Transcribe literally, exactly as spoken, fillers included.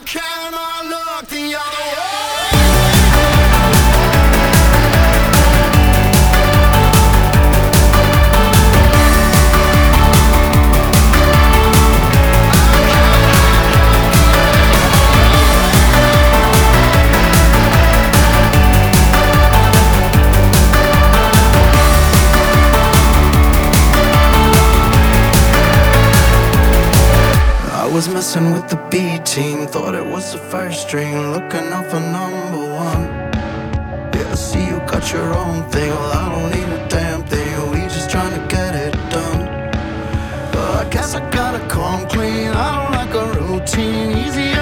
cannot look the other way. I was messing with the B team, thought it was the first string, looking out for number one. Yeah, I see you got your own thing, well I don't need a damn thing, we just trying to get it done. But I guess I gotta come clean, I don't like a routine, easier